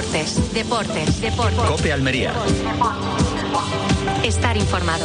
Deportes. COPE Almería. Estar informado.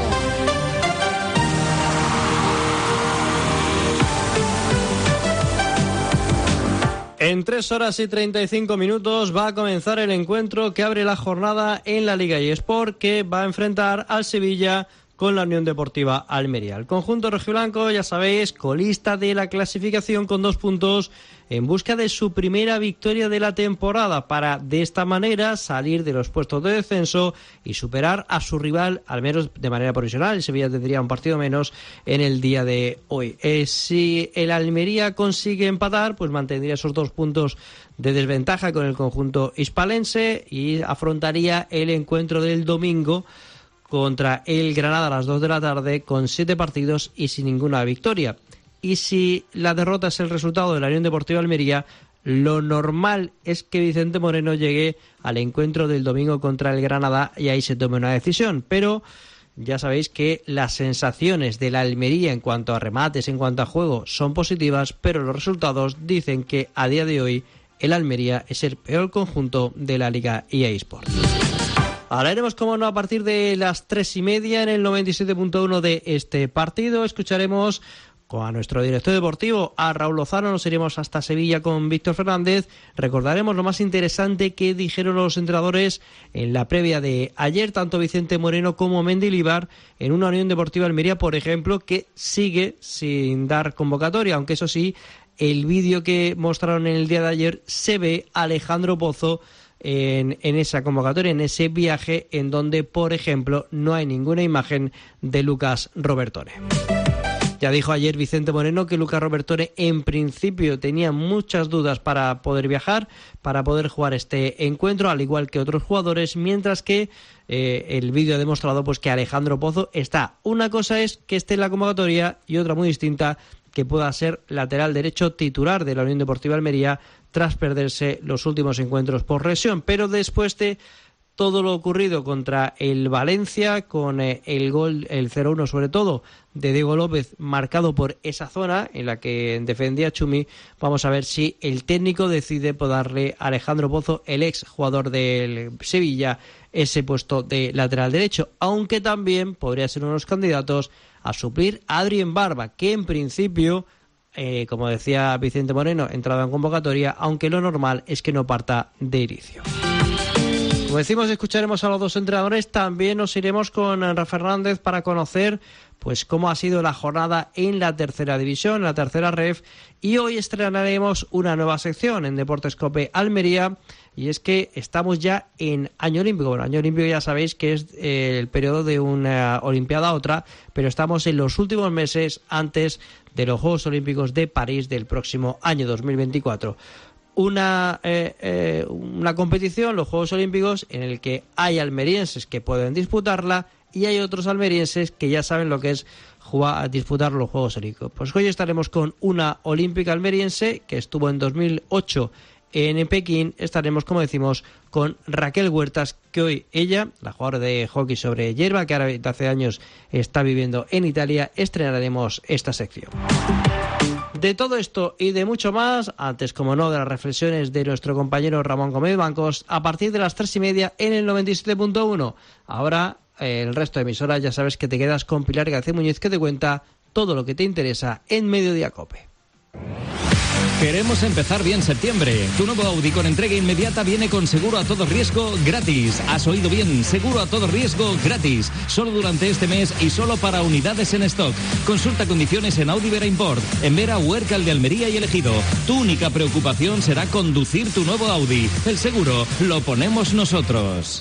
En 3 horas y 35 minutos va a comenzar el encuentro que abre la jornada en la Liga eSport, que va a enfrentar al Sevilla con la Unión Deportiva Almería. El conjunto rojiblanco, ya sabéis, colista de la clasificación con 2 puntos en busca de su primera victoria de la temporada para, de esta manera, salir de los puestos de descenso y superar a su rival, al menos de manera provisional. El Sevilla tendría un partido menos en el día de hoy. Si el Almería consigue empatar, pues mantendría esos 2 puntos de desventaja con el conjunto hispalense y afrontaría el encuentro del domingo contra el Granada a las 2 de la tarde con 7 partidos y sin ninguna victoria. Y si la derrota es el resultado de la Unión Deportiva Almería, lo normal es que Vicente Moreno llegue al encuentro del domingo contra el Granada y ahí se tome una decisión. Pero ya sabéis que las sensaciones de la Almería en cuanto a remates, en cuanto a juego, son positivas, pero los resultados dicen que a día de hoy el Almería es el peor conjunto de la Liga EA Sports. Hablaremos, como no, a partir de las 3:30 en el 97.1 de este partido. Escucharemos a nuestro director deportivo, a Raúl Lozano. Nos iremos hasta Sevilla con Víctor Fernández. Recordaremos lo más interesante que dijeron los entrenadores en la previa de ayer, tanto Vicente Moreno como Mendilibar, en una Unión Deportiva Almería, por ejemplo, que sigue sin dar convocatoria, aunque eso sí, el vídeo que mostraron en el día de ayer se ve a Alejandro Pozo en esa convocatoria, en ese viaje en donde, por ejemplo, no hay ninguna imagen de Lucas Robertone. Ya dijo ayer Vicente Moreno que Lucas Robertone en principio tenía muchas dudas para poder viajar, para poder jugar este encuentro, al igual que otros jugadores, mientras que el vídeo ha demostrado pues que Alejandro Pozo está. Una cosa es que esté en la convocatoria y otra muy distinta, que pueda ser lateral derecho titular de la Unión Deportiva Almería tras perderse los últimos encuentros por lesión. Pero después de todo lo ocurrido contra el Valencia, con el gol, el 0-1 sobre todo, de Diego López, marcado por esa zona en la que defendía Chumi, vamos a ver si el técnico decide darle a Alejandro Pozo, el ex jugador del Sevilla, ese puesto de lateral derecho, aunque también podría ser uno de los candidatos a suplir a Adrien Barba, que en principio, como decía Vicente Moreno, entraba en convocatoria, aunque lo normal es que no parta de inicio. Como decimos, escucharemos a los 2 entrenadores. También nos iremos con Rafa Fernández para conocer pues cómo ha sido la jornada en la tercera división, en la tercera ref, y hoy estrenaremos una nueva sección en Deportes COPE Almería, y es que estamos ya en año olímpico. Bueno, año olímpico ya sabéis que es el periodo de una olimpiada a otra, pero estamos en los últimos meses antes de los Juegos Olímpicos de París del próximo año 2024. Una competición, los Juegos Olímpicos, en el que hay almerienses que pueden disputarla y hay otros almerienses que ya saben lo que es disputar los Juegos Olímpicos. Pues hoy estaremos con una olímpica almeriense que estuvo en 2008 en Pekín. Estaremos, como decimos, con Raquel Huertas, que hoy ella, la jugadora de hockey sobre hierba, que ahora hace años está viviendo en Italia, estrenaremos esta sección. De todo esto y de mucho más, antes, como no, de las reflexiones de nuestro compañero Ramón Gómez Bancos, a partir de las 3:30 en el 97.1. Ahora, el resto de emisoras, ya sabes que te quedas con Pilar García Muñiz, que te cuenta todo lo que te interesa en Mediodía COPE. Queremos empezar bien septiembre. Tu nuevo Audi con entrega inmediata viene con seguro a todo riesgo gratis. Has oído bien, seguro a todo riesgo gratis. Solo durante este mes y solo para unidades en stock. Consulta condiciones en Audi Vera Import, en Vera, Huércal de Almería y Elegido. Tu única preocupación será conducir tu nuevo Audi. El seguro lo ponemos nosotros.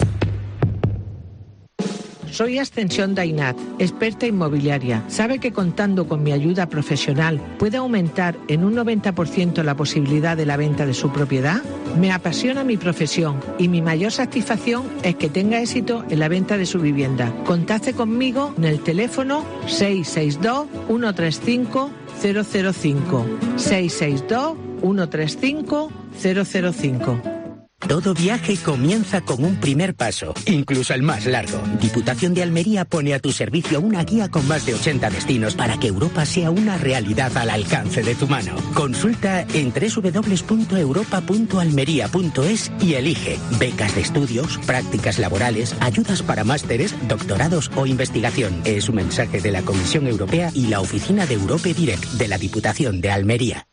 Soy Ascensión Dainat, experta inmobiliaria. ¿Sabe que contando con mi ayuda profesional puede aumentar en un 90% la posibilidad de la venta de su propiedad? Me apasiona mi profesión y mi mayor satisfacción es que tenga éxito en la venta de su vivienda. Contacte conmigo en el teléfono 662-135-005. 662-135-005. Todo viaje comienza con un primer paso, incluso el más largo. Diputación de Almería pone a tu servicio una guía con más de 80 destinos para que Europa sea una realidad al alcance de tu mano. Consulta en www.europa.almería.es y elige becas de estudios, prácticas laborales, ayudas para másteres, doctorados o investigación. Es un mensaje de la Comisión Europea y la oficina de Europe Direct de la Diputación de Almería.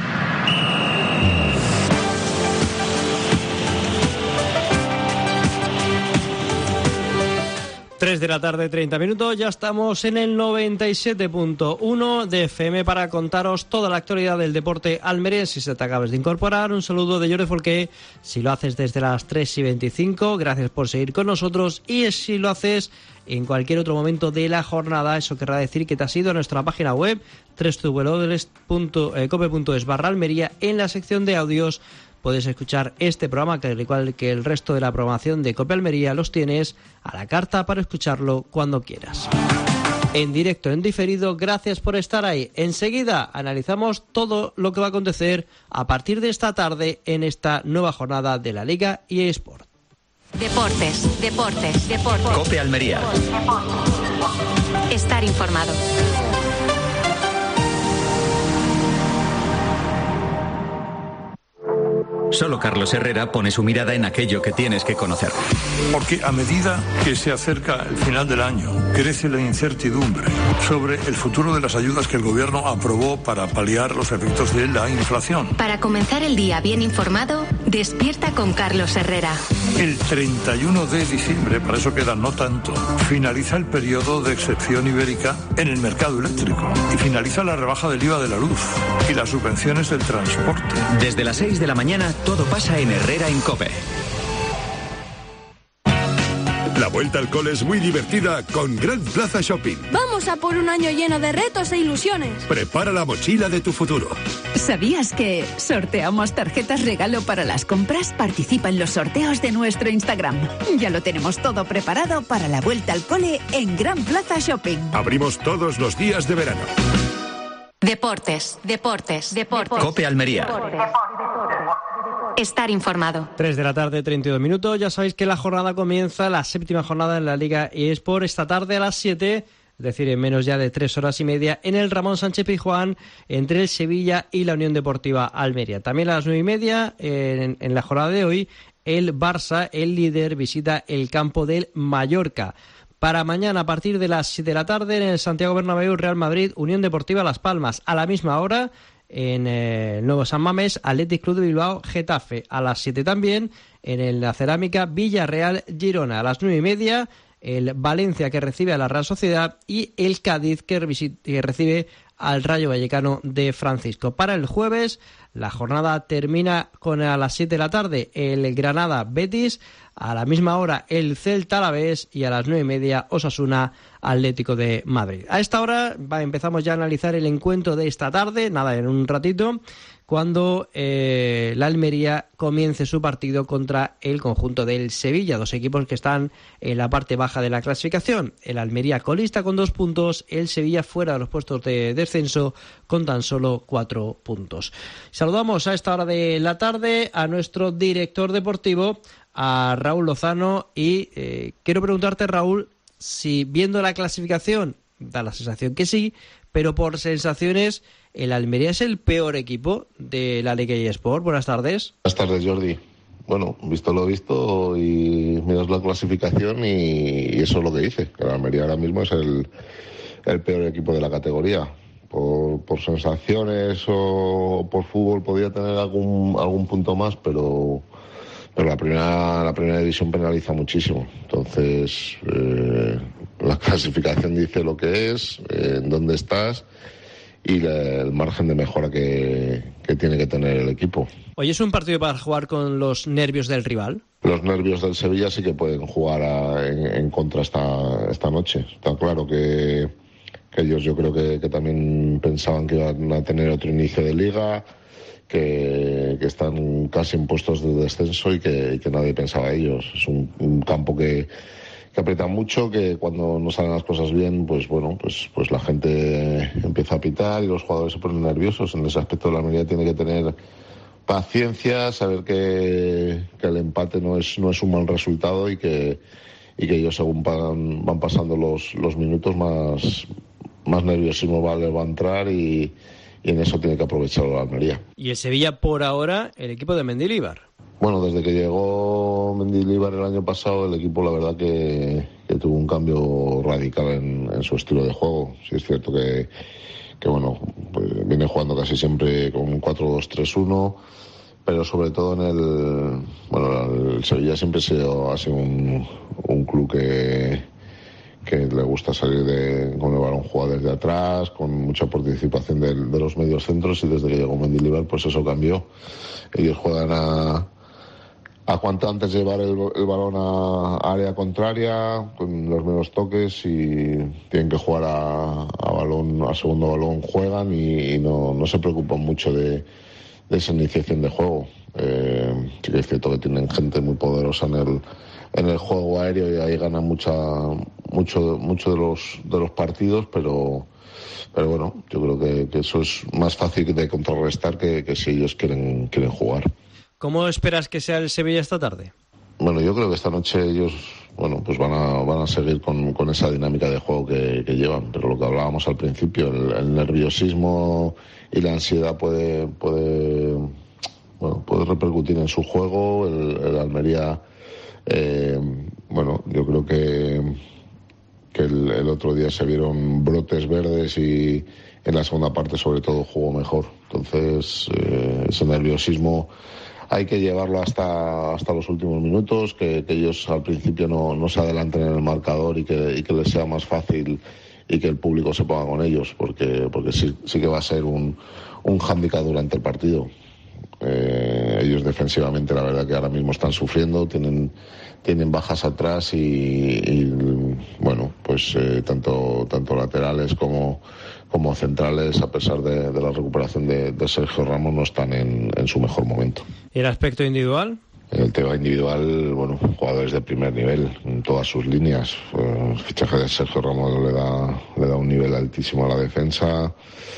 Tres de la tarde, 30 minutos, ya estamos en el 97.1 de FM para contaros toda la actualidad del deporte almeriense. Si se te acabas de incorporar, un saludo de Jordi Folqué. Si lo haces desde las 3:25, gracias por seguir con nosotros. Y si lo haces en cualquier otro momento de la jornada, eso querrá decir que te has ido a nuestra página web www.cope.es/Almería. En la sección de audios puedes escuchar este programa, que al igual que el resto de la programación de Cope Almería, los tienes a la carta para escucharlo cuando quieras. En directo, en diferido, gracias por estar ahí. Enseguida analizamos todo lo que va a acontecer a partir de esta tarde en esta nueva jornada de la Liga EA Sport. Deportes. Cope Almería. Estar informado. Solo Carlos Herrera pone su mirada en aquello que tienes que conocer. Porque a medida que se acerca el final del año, crece la incertidumbre sobre el futuro de las ayudas que el gobierno aprobó para paliar los efectos de la inflación. Para comenzar el día bien informado, despierta con Carlos Herrera. El 31 de diciembre, para eso queda no tanto, finaliza el periodo de excepción ibérica en el mercado eléctrico y finaliza la rebaja del IVA de la luz y las subvenciones del transporte. Desde las 6 de la mañana, todo pasa en Herrera en COPE. La vuelta al cole es muy divertida con Gran Plaza Shopping. Vamos a por un año lleno de retos e ilusiones. Prepara la mochila de tu futuro. ¿Sabías que sorteamos tarjetas regalo para las compras? Participa en los sorteos de nuestro Instagram. Ya lo tenemos todo preparado para la vuelta al cole en Gran Plaza Shopping. Abrimos todos los días de verano. Deportes. Cope Almería. Estar informado. 3 de la tarde, 32 minutos. Ya sabéis que la jornada comienza, la séptima jornada en la Liga eSport, esta tarde a las 7, es decir, en menos ya de 3 horas y media, en el Ramón Sánchez Pizjuán, entre el Sevilla y la Unión Deportiva Almería. También a las 9:30, en la jornada de hoy, el Barça, el líder, visita el campo del Mallorca. Para mañana, a partir de las 7 de la tarde, en el Santiago Bernabéu, Real Madrid, Unión Deportiva Las Palmas. A la misma hora, en el Nuevo San Mamés, Athletic Club de Bilbao, Getafe. A las 7 también, en la Cerámica, Villarreal, Girona. A las 9:30, el Valencia, que recibe a la Real Sociedad, y el Cádiz, que recibe al Rayo Vallecano de Francisco. Para el jueves, la jornada termina con a las 7 de la tarde el Granada Betis, a la misma hora el Celta Alavés y a las 9:30 Osasuna Atlético de Madrid. A esta hora empezamos ya a analizar el encuentro de esta tarde, nada, en un ratito, cuando la Almería comience su partido contra el conjunto del Sevilla, dos equipos que están en la parte baja de la clasificación. El Almería colista con 2 puntos, el Sevilla fuera de los puestos de descenso con tan solo 4 puntos. Saludamos a esta hora de la tarde a nuestro director deportivo, a Raúl Lozano, y quiero preguntarte, Raúl, si viendo la clasificación da la sensación que sí, pero por sensaciones, ¿el Almería es el peor equipo de la Liga eSport? Buenas tardes. Buenas tardes, Jordi. Bueno, visto lo visto, y miras la clasificación y eso es lo que dice, que el Almería ahora mismo es el peor equipo de la categoría. Por sensaciones o por fútbol podría tener algún punto más, pero la primera división penaliza muchísimo. Entonces, la clasificación dice lo que es, en dónde estás y el margen de mejora que tiene que tener el equipo. Hoy es un partido para jugar con los nervios del rival. Los nervios del Sevilla sí que pueden jugar en contra esta noche. Está claro que ellos, yo creo que también pensaban que iban a tener otro inicio de liga, que están casi en puestos de descenso y que nadie pensaba en ellos. Es un campo que aprieta mucho, que cuando no salen las cosas bien, pues la gente empieza a pitar y los jugadores se ponen nerviosos. En ese aspecto la Almería tiene que tener paciencia, saber que el empate no es un mal resultado y que ellos según van pasando los minutos más nerviosismo va a entrar y en eso tiene que aprovechar la Almería. Y el Sevilla por ahora, el equipo de Mendilibar. Bueno, desde que llegó Mendilibar el año pasado, el equipo la verdad que tuvo un cambio radical en su estilo de juego. Sí es cierto que bueno, pues viene jugando casi siempre con un 4-2-3-1, pero sobre todo el Sevilla siempre ha sido un club que le gusta salir con el balón jugado desde atrás, con mucha participación de los medios centros, y desde que llegó Mendilibar pues eso cambió. Ellos juegan a cuanto antes llevar el balón a área contraria con los menos toques, y tienen que jugar a segundo balón, juegan y no se preocupan mucho de esa iniciación de juego. Sí que es cierto que tienen gente muy poderosa en el juego aéreo y ahí ganan mucho de los partidos, pero bueno, yo creo que eso es más fácil de contrarrestar que si ellos quieren jugar. ¿Cómo esperas que sea el Sevilla esta tarde? Bueno, yo creo que esta noche ellos pues van a seguir con esa dinámica de juego que llevan, pero lo que hablábamos al principio, el nerviosismo y la ansiedad puede repercutir en su juego. El Almería, yo creo que el otro día se vieron brotes verdes y en la segunda parte sobre todo jugó mejor. Entonces ese nerviosismo hay que llevarlo hasta los últimos minutos, que ellos al principio no se adelanten en el marcador y que les sea más fácil y que el público se ponga con ellos, porque sí que va a ser un hándicap durante el partido. Ellos defensivamente la verdad que ahora mismo están sufriendo, tienen bajas atrás y tanto laterales como centrales, a pesar de la recuperación de Sergio Ramos, no están en su mejor momento. ¿Y el aspecto individual? En el tema individual, jugadores de primer nivel en todas sus líneas. El fichaje de Sergio Ramos le da un nivel altísimo a la defensa.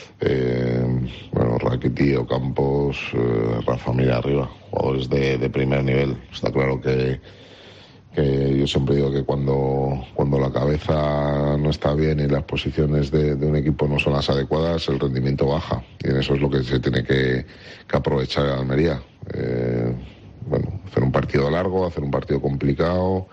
Rakitic, Ocampos, Rafa Mir arriba, jugadores de primer nivel. Está claro que yo siempre digo que cuando la cabeza no está bien y las posiciones de un equipo no son las adecuadas, el rendimiento baja, y en eso es lo que se tiene que aprovechar en Almería. Hacer un partido largo, hacer un partido complicado,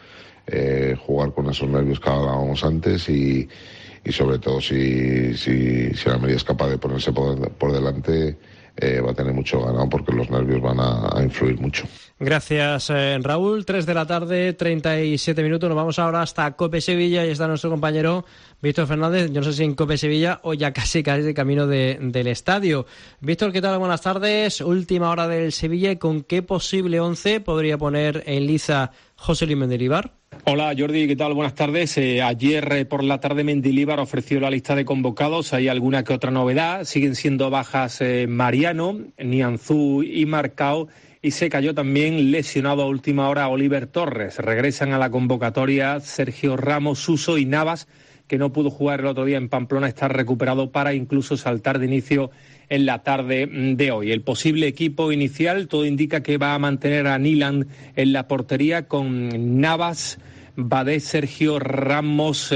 jugar con esos nervios que hablábamos antes y sobre todo si Almería es capaz de ponerse por delante, va a tener mucho ganado, porque los nervios van a influir mucho. Gracias, Raúl. 3 de la tarde, 37 minutos. Nos vamos ahora hasta COPE Sevilla y está nuestro compañero Víctor Fernández. Yo no sé si en COPE Sevilla o ya casi de camino del estadio. Víctor, ¿qué tal? Buenas tardes. Última hora del Sevilla. ¿Y con qué posible 11 podría poner en liza José Luis Mendilibar? Hola Jordi, ¿qué tal? Buenas tardes. Ayer por la tarde Mendilibar ofreció la lista de convocados. Hay alguna que otra novedad. Siguen siendo bajas Mariano, Nianzú y Marcao. Y se cayó también lesionado a última hora Oliver Torres. Regresan a la convocatoria Sergio Ramos, Suso y Navas, que no pudo jugar el otro día en Pamplona. Está recuperado para incluso saltar de inicio en la tarde de hoy. El posible equipo inicial, todo indica que va a mantener a Nyland en la portería con Navas, Badé, Sergio Ramos,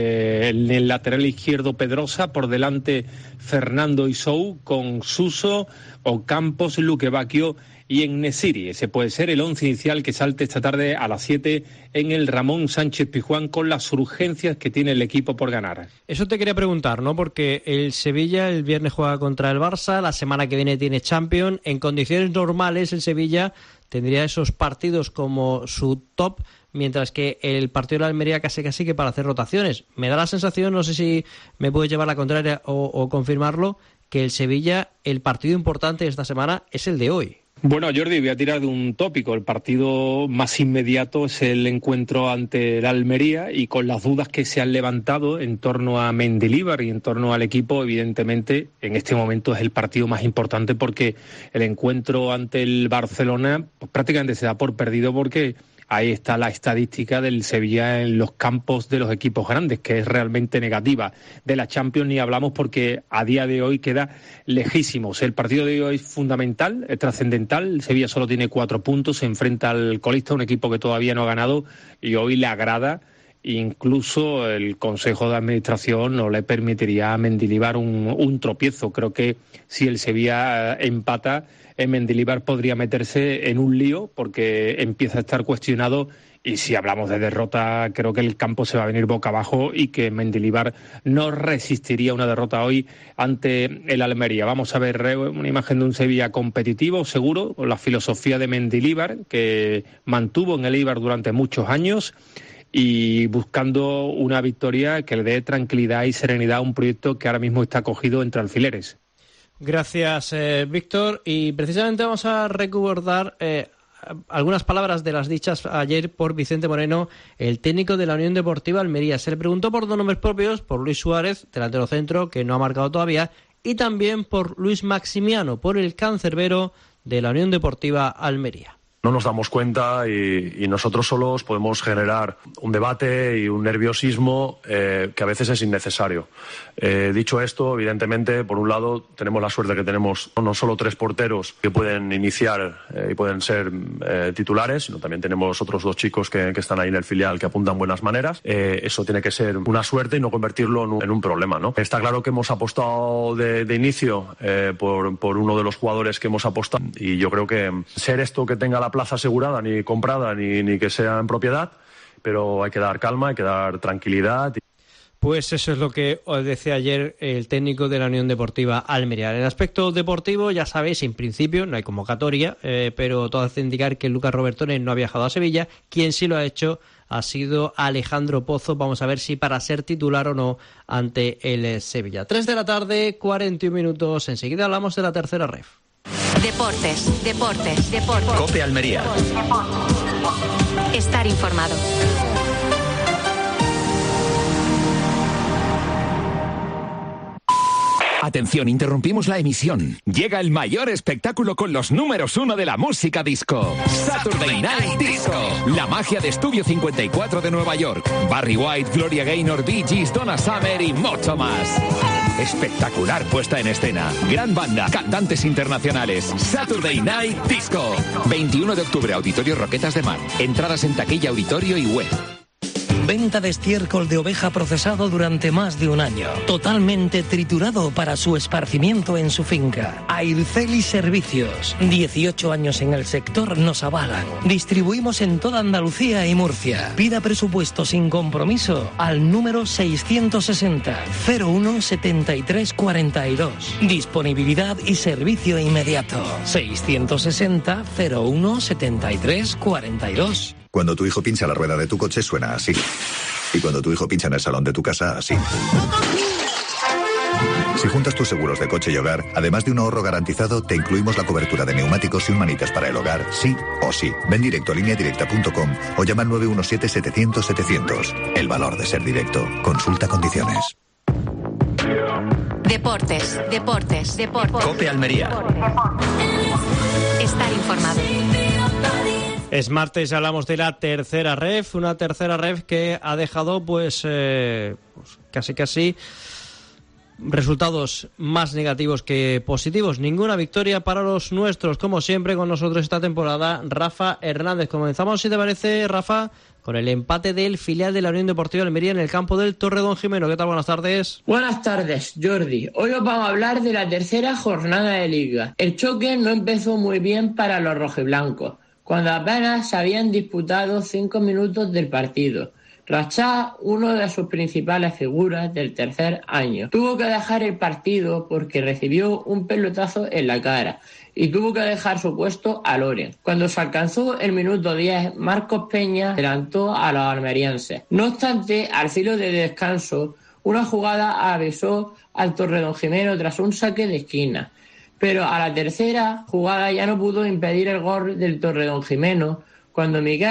en el lateral izquierdo Pedrosa, por delante Fernando Isou, con Suso, Ocampos, Luque Bacchio y En-Nesyri. Ese puede ser el 11 inicial que salte esta tarde a las 7 en el Ramón Sánchez Pizjuán, con las urgencias que tiene el equipo por ganar. Eso te quería preguntar, ¿no? Porque el Sevilla el viernes juega contra el Barça, la semana que viene tiene Champions. En condiciones normales el Sevilla tendría esos partidos como su top, mientras que el partido de la Almería casi que para hacer rotaciones. Me da la sensación, no sé si me puede llevar la contraria o confirmarlo, que el Sevilla, el partido importante de esta semana es el de hoy. Bueno, Jordi, voy a tirar de un tópico. El partido más inmediato es el encuentro ante la Almería, y con las dudas que se han levantado en torno a Mendilibar y en torno al equipo, evidentemente en este momento es el partido más importante, porque el encuentro ante el Barcelona pues prácticamente se da por perdido, porque ahí está la estadística del Sevilla en los campos de los equipos grandes, que es realmente negativa. De la Champions ni hablamos porque a día de hoy queda lejísimos. El partido de hoy es fundamental, es trascendental. El Sevilla solo tiene 4 puntos, se enfrenta al colista, un equipo que todavía no ha ganado, y hoy le agrada. Incluso el Consejo de Administración no le permitiría a Mendilibar un tropiezo. Creo que si el Sevilla empata, Mendilibar podría meterse en un lío porque empieza a estar cuestionado, y si hablamos de derrota, creo que el campo se va a venir boca abajo y que Mendilibar no resistiría una derrota hoy ante el Almería. Vamos a ver una imagen de un Sevilla competitivo, seguro, con la filosofía de Mendilibar, que mantuvo en el Eibar durante muchos años, y buscando una victoria que le dé tranquilidad y serenidad a un proyecto que ahora mismo está cogido entre alfileres. Gracias, Víctor. Y precisamente vamos a recordar algunas palabras de las dichas ayer por Vicente Moreno, el técnico de la Unión Deportiva Almería. Se le preguntó por 2 nombres propios, por Luis Suárez, delantero centro, que no ha marcado todavía, y también por Luis Maximiano, por el cancerbero de la Unión Deportiva Almería. No nos damos cuenta y nosotros solos podemos generar un debate y un nerviosismo que a veces es innecesario. Dicho esto, evidentemente, por un lado, tenemos la suerte que tenemos no solo 3 porteros que pueden iniciar y pueden ser titulares, sino también tenemos otros 2 chicos que están ahí en el filial que apuntan buenas maneras. Eso tiene que ser una suerte y no convertirlo en un problema, ¿no? Está claro que hemos apostado de inicio por uno de los jugadores que hemos apostado, y yo creo que ser esto que tenga la plaza asegurada, ni comprada, ni que sea en propiedad, pero hay que dar calma, hay que dar tranquilidad. Pues eso es lo que os decía ayer el técnico de la Unión Deportiva Almería. En el aspecto deportivo, ya sabéis, en principio no hay convocatoria, pero todo hace indicar que Lucas Robertones no ha viajado a Sevilla. Quien sí lo ha hecho ha sido Alejandro Pozo. Vamos a ver si para ser titular o no ante el Sevilla. 3 de la tarde, 41 minutos. Enseguida hablamos de la tercera ref. Deportes. COPE Almería. Estar informado. Atención, interrumpimos la emisión. Llega el mayor espectáculo con los números 1 de la música disco. Saturday Night Disco. La magia de Estudio 54 de Nueva York. Barry White, Gloria Gaynor, Bee Gees, Donna Summer y mucho más. Espectacular puesta en escena. Gran banda, cantantes internacionales. Saturday Night Disco. 21 de octubre, Auditorio Roquetas de Mar. Entradas en taquilla, auditorio y web. Venta de estiércol de oveja procesado durante más de un año. Totalmente triturado para su esparcimiento en su finca. Airceli Servicios. 18 años en el sector nos avalan. Distribuimos en toda Andalucía y Murcia. Pida presupuesto sin compromiso al número 660 01 73 42. Disponibilidad y servicio inmediato. 660 01 73 42. Cuando tu hijo pincha la rueda de tu coche suena así. Y cuando tu hijo pincha en el salón de tu casa, así. Si juntas tus seguros de coche y hogar, además de un ahorro garantizado, te incluimos la cobertura de neumáticos y un manitas para el hogar, sí o sí. Ven directo a lineadirecta.com o llama al 917-700-700. El valor de ser directo. Consulta condiciones. Deportes. COPE Almería. Estar informado. Es martes, hablamos de la tercera ref, una tercera ref que ha dejado pues casi resultados más negativos que positivos. Ninguna victoria para los nuestros, como siempre con nosotros esta temporada, Rafa Hernández. Comenzamos, si te parece, Rafa, con el empate del filial de la Unión Deportiva Almería en el campo del Torredonjimeno. ¿Qué tal? Buenas tardes. Buenas tardes, Jordi. Hoy os vamos a hablar de la tercera jornada de Liga. El choque no empezó muy bien para los rojiblancos, cuando apenas se habían disputado 5 minutos del partido. Rachá, uno de sus principales figuras del tercer año, tuvo que dejar el partido porque recibió un pelotazo en la cara y tuvo que dejar su puesto a Loren. Cuando se alcanzó el minuto 10, Marcos Peña adelantó a los almerienses. No obstante, al filo de descanso, una jugada avisó al Torredonjimeno tras un saque de esquina. Pero a la tercera jugada ya no pudo impedir el gol del Torredonjimeno cuando Miguel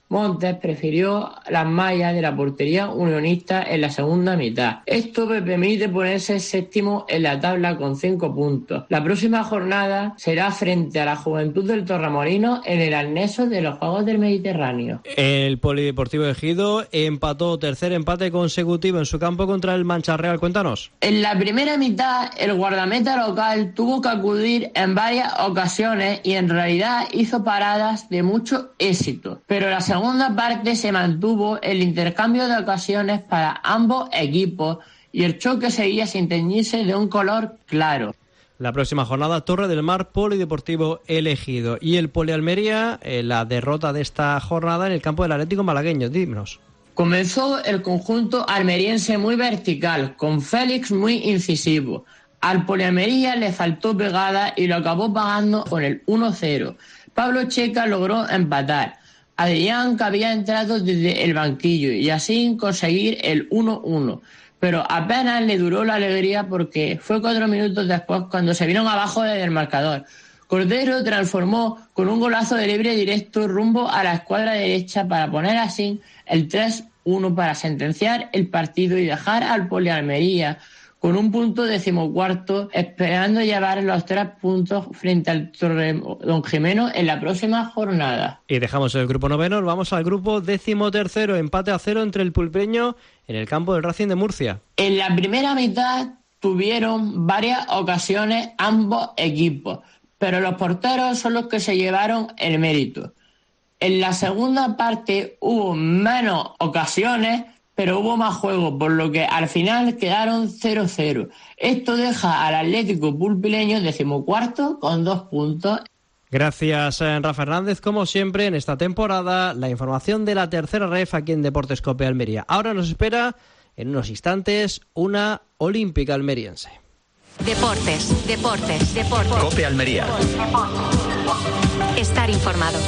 Montes prefirió las mallas de la portería unionista en la segunda mitad. Esto le permite ponerse séptimo en la tabla con 5 puntos. La próxima jornada será frente a la Juventud del Torremolinos en el anexo de los Juegos del Mediterráneo. El Polideportivo Ejido empató tercer empate consecutivo en su campo contra el Mancha Real. Cuéntanos. En la primera mitad, el guardameta local tuvo que acudir en varias ocasiones y en realidad hizo paradas de mucho éxito. Pero la segunda parte se mantuvo el intercambio de ocasiones para ambos equipos y el choque seguía sin teñirse de un color claro. La próxima jornada, Torre del Mar, Polideportivo El Ejido. Y el Polialmería, la derrota de esta jornada en el campo del Atlético malagueño. Díganos. Comenzó el conjunto almeriense muy vertical, con Félix muy incisivo. Al Polialmería le faltó pegada y lo acabó pagando con el 1-0. Pablo Checa logró empatar. Adrián, que había entrado desde el banquillo, y así conseguir el 1-1. Pero apenas le duró la alegría porque fue 4 minutos después cuando se vieron abajo desde el marcador. Cordero transformó con un golazo de libre directo rumbo a la escuadra derecha para poner así el 3-1 para sentenciar el partido y dejar al Polialmería con un punto 14º, esperando llevar los 3 puntos frente al Torredonjimeno en la próxima jornada. Y dejamos el grupo noveno, vamos al grupo 13º, empate a 0 entre el pulpeño en el campo del Racing de Murcia. En la primera mitad tuvieron varias ocasiones ambos equipos, pero los porteros son los que se llevaron el mérito. En la segunda parte hubo menos ocasiones, pero hubo más juego, por lo que al final quedaron 0-0. Esto deja al Atlético pulpileño 14º con 2 puntos. Gracias, Rafa Hernández. Como siempre, en esta temporada, la información de la tercera ref aquí en Deportes Cope Almería. Ahora nos espera, en unos instantes, una olímpica almeriense. Deportes. Cope Almería. Estar informado.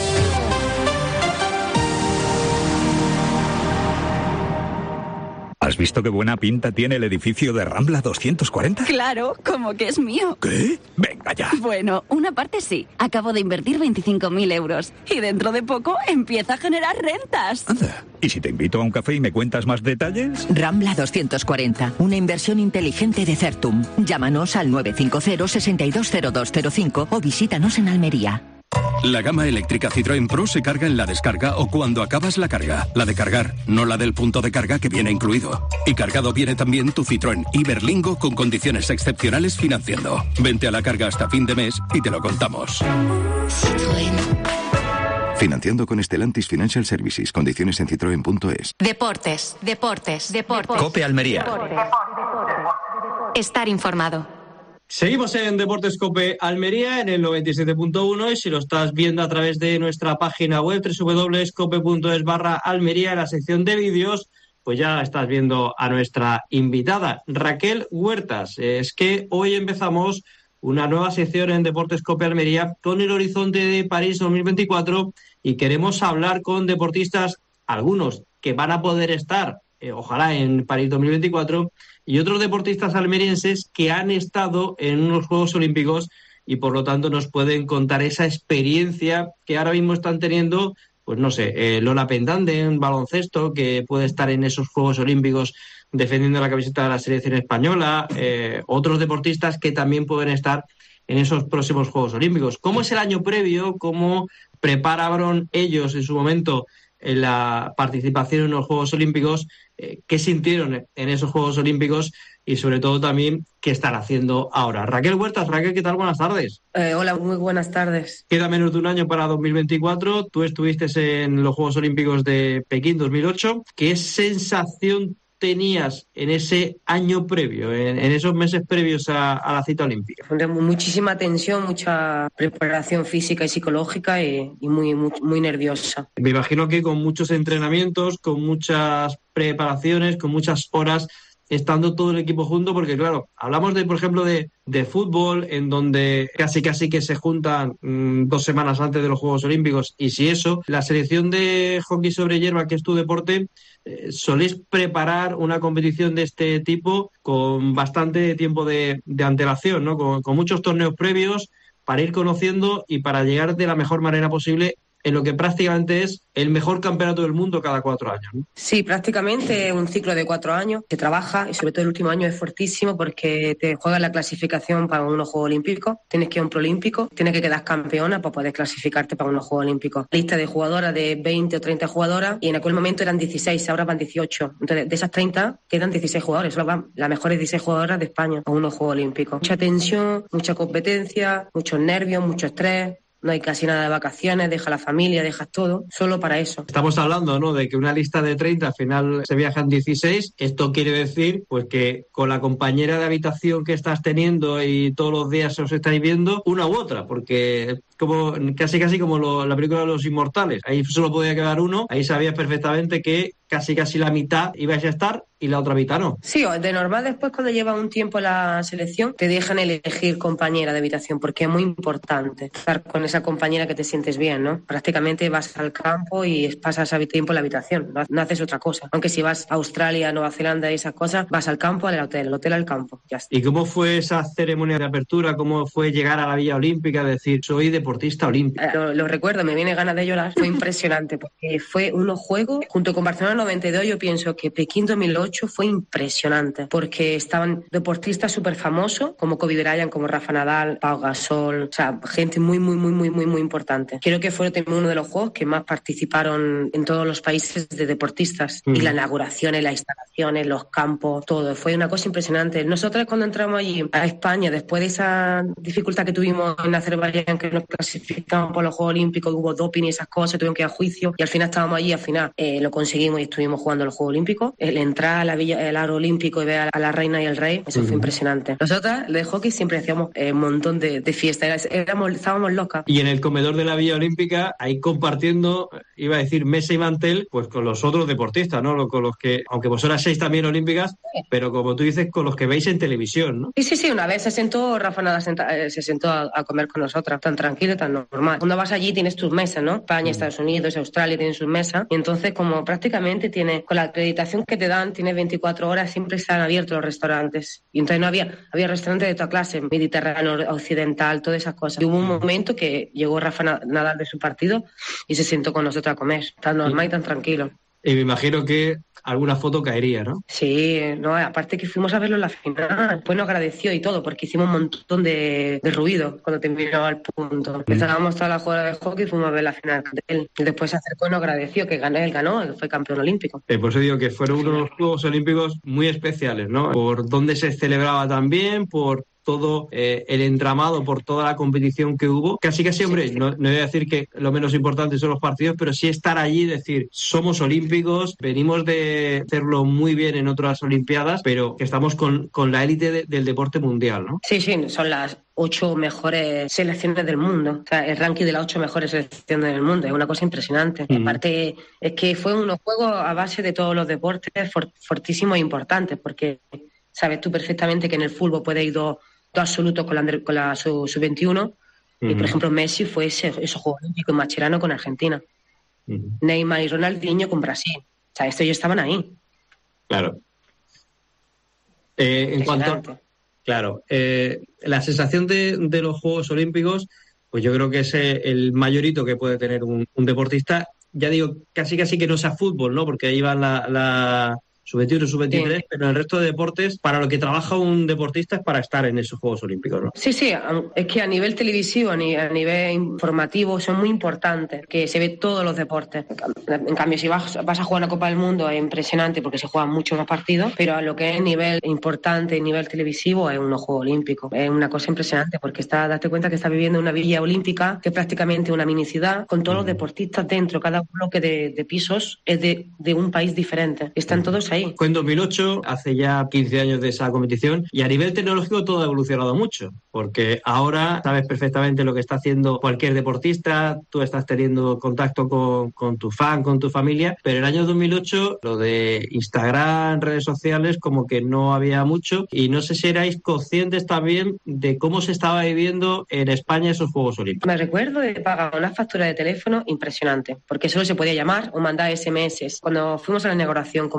¿Has visto qué buena pinta tiene el edificio de Rambla 240? Claro, como que es mío. ¿Qué? Venga ya. Bueno, una parte sí. Acabo de invertir 25.000 euros. Y dentro de poco empieza a generar rentas. Anda. ¿Y si te invito a un café y me cuentas más detalles? Rambla 240. Una inversión inteligente de Certum. Llámanos al 950-620205 o visítanos en Almería. La gama eléctrica Citroën Pro se carga en la descarga o cuando acabas la carga. La de cargar, no la del punto de carga que viene incluido. Y cargado viene también tu Citroën Iberlingo con condiciones excepcionales financiando. Vente a la carga hasta fin de mes y te lo contamos. Financiando con Stellantis Financial Services. Condiciones en citroen.es. Deportes. Cope Almería. Estar informado. Seguimos en Deportes Cope Almería en el 97.1 y si lo estás viendo a través de nuestra página web www.cope.es/Almería en la sección de vídeos, pues ya estás viendo a nuestra invitada, Raquel Huertas. Es que hoy empezamos una nueva sección en Deportes Cope Almería con el horizonte de París 2024 y queremos hablar con deportistas, algunos que van a poder estar, ojalá en París 2024, y otros deportistas almerienses que han estado en unos Juegos Olímpicos y por lo tanto nos pueden contar esa experiencia que ahora mismo están teniendo, pues no sé, Lola Pendande en baloncesto, que puede estar en esos Juegos Olímpicos defendiendo la camiseta de la selección española, otros deportistas que también pueden estar en esos próximos Juegos Olímpicos. ¿Cómo es el año previo? ¿Cómo prepararon ellos en su momento en la participación en los Juegos Olímpicos? ¿Qué sintieron en esos Juegos Olímpicos? Y sobre todo también, ¿qué están haciendo ahora? Raquel Huertas. Raquel, ¿qué tal? Buenas tardes. Hola, muy buenas tardes. Queda menos de un año para 2024. Tú estuviste en los Juegos Olímpicos de Pekín 2008. ¿Qué sensación tenías en ese año previo, en esos meses previos a la cita olímpica? Muchísima tensión, mucha preparación física y psicológica y muy nerviosa. Me imagino que con muchos entrenamientos, con muchas preparaciones, con muchas horas, estando todo el equipo junto, porque claro, hablamos por ejemplo, de fútbol, en donde casi que se juntan 2 semanas antes de los Juegos Olímpicos, y si eso, la selección de hockey sobre hierba, que es tu deporte, soléis preparar una competición de este tipo con bastante tiempo de antelación, ¿no? Con muchos torneos previos para ir conociendo y para llegar de la mejor manera posible en lo que prácticamente es el mejor campeonato del mundo cada 4 años, ¿no? Sí, prácticamente un ciclo de 4 años que trabaja, y sobre todo el último año es fuertísimo porque te juegas la clasificación para unos Juegos Olímpicos, tienes que ir a un proolímpico, tienes que quedar campeona para poder clasificarte para unos Juegos Olímpicos. Lista de jugadoras de 20 o 30 jugadoras y en aquel momento eran 16, ahora van 18. Entonces, de esas 30 quedan 16 jugadores, solo van las mejores 16 jugadoras de España a unos Juegos Olímpicos. Mucha tensión, mucha competencia, muchos nervios, mucho estrés. No hay casi nada de vacaciones, deja la familia, dejas todo, solo para eso. Estamos hablando, ¿no?, de que una lista de 30 al final se viajan 16. Esto quiere decir pues que con la compañera de habitación que estás teniendo y todos los días os estáis viendo, una u otra, porque como casi como la película de Los Inmortales, ahí solo podía quedar uno, ahí sabías perfectamente que casi la mitad ibais a estar y la otra mitad no. Sí, de normal después cuando lleva un tiempo la selección te dejan elegir compañera de habitación porque es muy importante estar con esa compañera que te sientes bien, ¿no? Prácticamente vas al campo y pasas tiempo en la habitación, no haces otra cosa. Aunque si vas a Australia, Nueva Zelanda y esas cosas, vas al campo, al hotel, el hotel al campo, ya está. ¿Y cómo fue esa ceremonia de apertura? ¿Cómo fue llegar a la Villa Olímpica? Decir, soy deportista olímpico. Lo recuerdo, me viene ganas de llorar. Fue impresionante porque fue unos juegos, junto con Barcelona 92, yo pienso que Pekín 2008 fue impresionante porque estaban deportistas súper famosos como Kobe Bryant, como Rafa Nadal, Pau Gasol, o sea, gente muy importante. Creo que fue también uno de los juegos que más participaron en todos los países de deportistas. Y las inauguraciones, las instalaciones, los campos, todo. Fue una cosa impresionante. Nosotros cuando entramos allí a España, después de esa dificultad que tuvimos en Azerbaiyán, que nos clasificamos por los Juegos Olímpicos, hubo doping y esas cosas, tuvimos que ir a juicio y al final estábamos allí, al final lo conseguimos y estuvimos jugando los Juegos Olímpicos. El entrar a la Villa, el Aro Olímpico y ver a la reina y el rey, eso fue impresionante. Nosotras de hockey siempre hacíamos un montón de fiestas, estábamos locas. Y en el comedor de la Villa Olímpica, ahí compartiendo, iba a decir mesa y mantel, pues con los otros deportistas, ¿no? Con los que, aunque vosotras seis también olímpicas, pero como tú dices, con los que veis en televisión, ¿no? Sí, una vez se sentó Rafa Nadal, se sentó a comer con nosotras, tan tranquilo, tan normal. Cuando vas allí tienes tus mesas, ¿no? España, Estados Unidos, Australia tienen sus mesas, y entonces como prácticamente tiene, con la acreditación que te dan, tienes 24 horas, siempre están abiertos los restaurantes. Y entonces no había restaurantes de toda clase, mediterráneo, occidental, todas esas cosas. Y hubo un momento que llegó Rafa Nadal de su partido y se sentó con nosotros a comer, tan normal y tan tranquilo. Y me imagino que alguna foto caería, ¿no? Sí, no, aparte que fuimos a verlo en la final, después nos agradeció y todo, porque hicimos un montón de ruido cuando terminó el punto. Estábamos toda la jugada de hockey y fuimos a ver la final de él. Y después se acercó y nos agradeció que él ganó, que fue campeón olímpico. Por eso digo que fueron unos Juegos Olímpicos muy especiales, ¿no? Por dónde se celebraba también, por todo el entramado, por toda la competición que hubo. Casi, hombre, no voy a decir que lo menos importante son los partidos, pero sí estar allí y decir, somos olímpicos, venimos de hacerlo muy bien en otras Olimpiadas, pero que estamos con la élite del deporte mundial, ¿no? Sí, son las 8 mejores selecciones del mundo. O sea, el ranking de las 8 mejores selecciones del mundo. Es una cosa impresionante. Aparte, es que fue unos juegos a base de todos los deportes fortísimos e importantes, porque sabes tú perfectamente que en el fútbol puede ir dos absolutos con la sub-21 y por ejemplo Messi fue esos Juegos Olímpicos en Mascherano con Argentina, Neymar y Ronaldinho con Brasil, o sea, ellos estaban ahí. Claro. En cuanto la sensación de los Juegos Olímpicos, pues yo creo que es el mayor hito que puede tener un deportista, ya digo, casi que no sea fútbol, ¿no? Porque ahí van la sub-21, sub-23, sí. Pero en el resto de deportes, para lo que trabaja un deportista es para estar en esos Juegos Olímpicos, ¿no? Sí, es que a nivel televisivo, a nivel informativo, son muy importantes, que se ve todos los deportes. En cambio, si vas a jugar una Copa del Mundo es impresionante porque se juegan muchos más partidos, pero a lo que es nivel importante, nivel televisivo, es unos Juegos Olímpicos. Es una cosa impresionante porque date cuenta que está viviendo una villa olímpica que es prácticamente una mini ciudad, con todos los deportistas dentro, cada bloque de pisos es de un país diferente. Están todos ahí. Fue en 2008, hace ya 15 años de esa competición, y a nivel tecnológico todo ha evolucionado mucho, porque ahora sabes perfectamente lo que está haciendo cualquier deportista, tú estás teniendo contacto con tu fan, con tu familia, pero en el año 2008 lo de Instagram, redes sociales, como que no había mucho, y no sé si erais conscientes también de cómo se estaba viviendo en España esos Juegos Olímpicos. Me recuerdo de pagar una factura de teléfono impresionante, porque solo se podía llamar o mandar SMS. Cuando fuimos a la inauguración, como éramos tan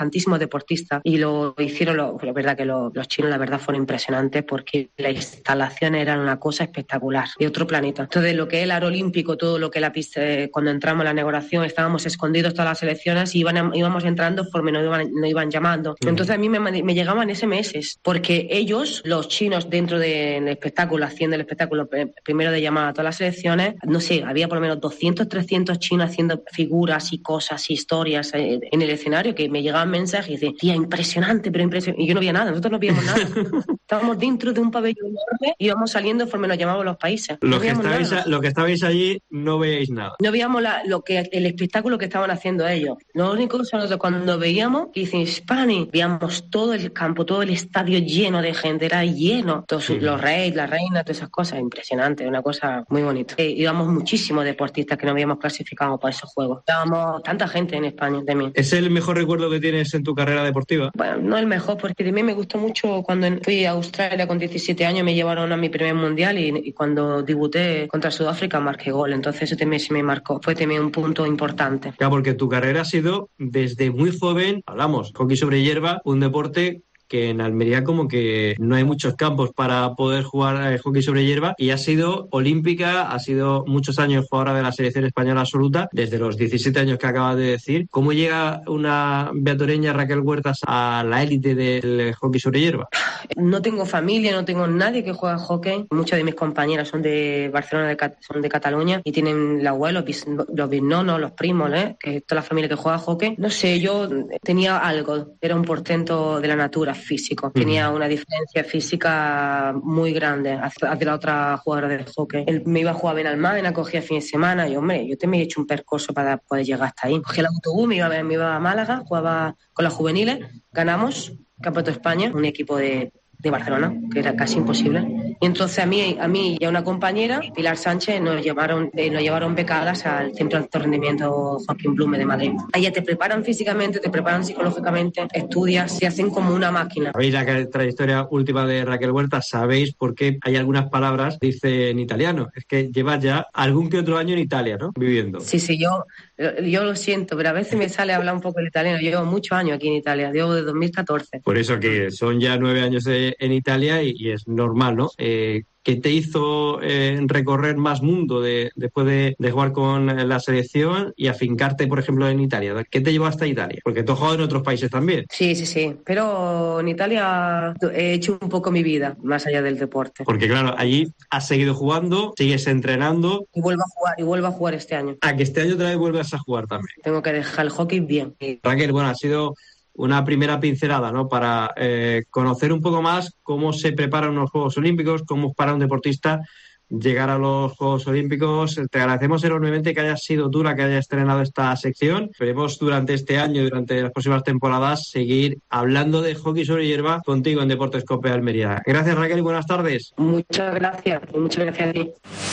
tantísimos deportistas y lo hicieron, la verdad que los chinos, la verdad, fueron impresionantes porque las instalaciones eran una cosa espectacular, de otro planeta. Entonces, lo que es el aro olímpico, todo lo que la pista, cuando entramos en la inauguración, estábamos escondidos todas las selecciones y íbamos entrando conforme nos iban llamando. Entonces, a mí me llegaban SMS, porque ellos, los chinos, dentro del espectáculo, haciendo el espectáculo, primero de llamar a todas las selecciones, no sé, había por lo menos 200, 300 chinos haciendo figuras y cosas y historias en el escenario, que me llegaban mensajes y decían, tía, impresionante, pero impresionante. Y yo no veía nada, nosotros no veíamos nada. Estábamos dentro de un pabellón enorme y íbamos saliendo conforme nos llamaban los países. Lo que estabais allí no veíais nada. No veíamos el espectáculo que estaban haciendo ellos. Lo único que nosotros cuando veíamos, que dicen Spani, veíamos todo el campo, todo el estadio lleno de gente, era lleno. Todos los reyes, las reinas, todas esas cosas, impresionante, una cosa muy bonita. Íbamos muchísimos deportistas que nos habíamos clasificado para esos juegos. Estábamos tanta gente en España también. ¿Es el mejor recuerdo que tienes en tu carrera deportiva? Bueno, no el mejor, porque también me gustó mucho cuando fui a Australia con 17 años, me llevaron a mi primer mundial y cuando debuté contra Sudáfrica marqué gol, entonces eso también se me marcó, fue también un punto importante. Claro, porque tu carrera ha sido desde muy joven, hablamos, hockey sobre hierba, un deporte que en Almería como que no hay muchos campos para poder jugar hockey sobre hierba, y ha sido olímpica, ha sido muchos años jugadora de la selección española absoluta, desde los 17 años que acabas de decir. ¿Cómo llega una beatoreña, Raquel Huertas, a la élite del hockey sobre hierba? No tengo familia, no tengo nadie que juegue hockey. Muchas de mis compañeras son de Barcelona, son de Cataluña, y tienen el abuelo, los bisnonos, los primos, que toda la familia que juega hockey. No sé, yo tenía algo, era un portento de la natura físico. Tenía una diferencia física muy grande hacia la otra jugadora de hockey. Él me iba a jugar bien al Almagro, cogía fin de semana y, hombre, yo también he hecho un percoso para poder llegar hasta ahí. Cogí el autobús, me iba a Málaga, jugaba con las juveniles, ganamos Campeonato de España, un equipo de Barcelona, que era casi imposible. Y entonces a mí y a una compañera, Pilar Sánchez, nos llevaron becadas al Centro de Alto Rendimiento Joaquín Blume de Madrid. Allá te preparan físicamente, te preparan psicológicamente, estudias, se hacen como una máquina. Sabéis la trayectoria última de Raquel Huerta, sabéis por qué hay algunas palabras, dice en italiano. Es que llevas ya algún que otro año en Italia, ¿no? Viviendo. Sí, yo lo siento, pero a veces me sale hablar un poco el italiano. Yo llevo muchos años aquí en Italia, llevo de 2014. Por eso que son ya 9 años en Italia y es normal, ¿no? ¿Qué te hizo recorrer más mundo después de jugar con la selección y afincarte, por ejemplo, en Italia? ¿Qué te llevó hasta Italia? Porque tú has jugado en otros países también. Sí, pero en Italia he hecho un poco mi vida, más allá del deporte. Porque claro, allí has seguido jugando, sigues entrenando. Y vuelvo a jugar este año. ¿A que este año otra vez vuelves a jugar también? Tengo que dejar el hockey bien. Raquel, bueno, ha sido una primera pincelada, ¿no? Para conocer un poco más cómo se preparan unos Juegos Olímpicos, cómo es para un deportista llegar a los Juegos Olímpicos. Te agradecemos enormemente que hayas sido tú la que haya estrenado esta sección. Esperemos durante este año y durante las próximas temporadas seguir hablando de hockey sobre hierba contigo en Deportes COPE Almería. Gracias, Raquel, y buenas tardes. Muchas gracias a ti.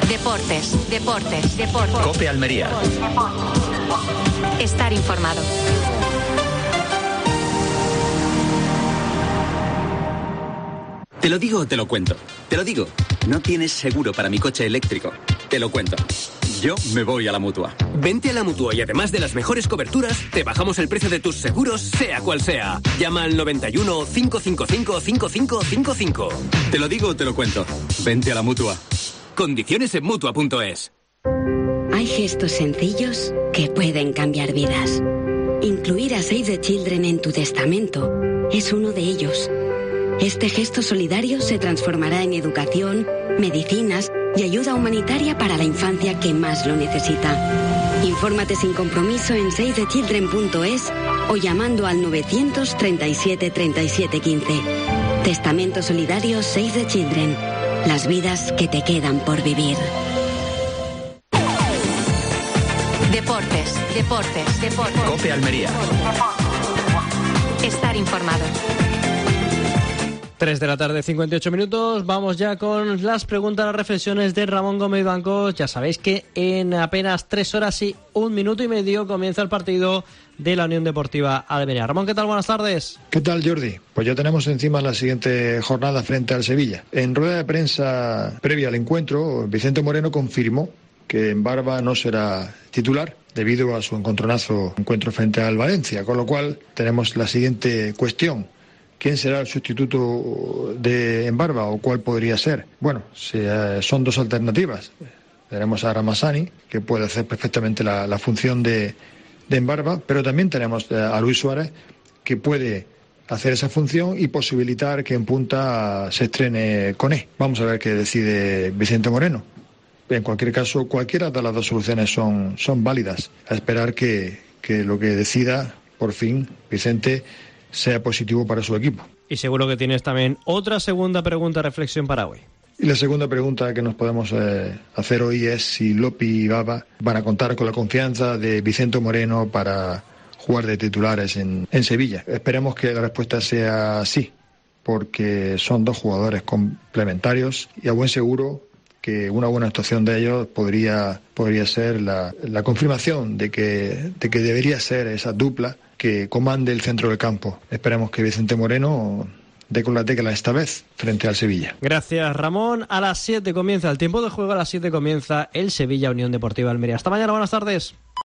Deportes. COPE Almería. Estar informado. Te lo digo o te lo cuento. Te lo digo. No tienes seguro para mi coche eléctrico. Te lo cuento. Yo me voy a la Mutua. Vente a la Mutua y además de las mejores coberturas, te bajamos el precio de tus seguros, sea cual sea. Llama al 91 555 5555. Te lo digo o te lo cuento. Vente a la Mutua. Condiciones en Mutua.es. Hay gestos sencillos que pueden cambiar vidas. Incluir a Save the Children en tu testamento es uno de ellos. Este gesto solidario se transformará en educación, medicinas y ayuda humanitaria para la infancia que más lo necesita. Infórmate sin compromiso en savethechildren.es o llamando al 937 37 15. Testamento solidario Save the Children. Las vidas que te quedan por vivir. Deportes. COPE Almería. Estar informado. 3 de la tarde, 58 minutos. Vamos ya con las preguntas, las reflexiones de Ramón Gómez Bancos. Ya sabéis que en apenas 3 horas y 1 minuto y medio comienza el partido de la Unión Deportiva Almería. Ramón, ¿qué tal? Buenas tardes. ¿Qué tal, Jordi? Pues ya tenemos encima la siguiente jornada frente al Sevilla. En rueda de prensa previa al encuentro, Vicente Moreno confirmó que en Barba no será titular debido a su encuentro frente al Valencia, con lo cual tenemos la siguiente cuestión. ¿Quién será el sustituto de Embarba o cuál podría ser? Bueno, son dos alternativas. Tenemos a Ramazani, que puede hacer perfectamente la función de Embarba, pero también tenemos a Luis Suárez, que puede hacer esa función y posibilitar que en punta se estrene Koné. Vamos a ver qué decide Vicente Moreno. En cualquier caso, cualquiera de las dos soluciones son válidas. A esperar que lo que decida, por fin, Vicente, sea positivo para su equipo. Y seguro que tienes también otra segunda pregunta, reflexión para hoy. Y la segunda pregunta que nos podemos hacer hoy es si Lopi y Baba van a contar con la confianza de Vicente Moreno para jugar de titulares en Sevilla. Esperemos que la respuesta sea sí, porque son dos jugadores complementarios y a buen seguro que una buena actuación de ellos podría ser la confirmación de que debería ser esa dupla que comande el centro del campo. Esperemos que Vicente Moreno dé con la tecla esta vez frente al Sevilla. Gracias, Ramón. A las 7 comienza el tiempo de juego, a las 7 comienza el Sevilla Unión Deportiva Almería. Hasta mañana, buenas tardes.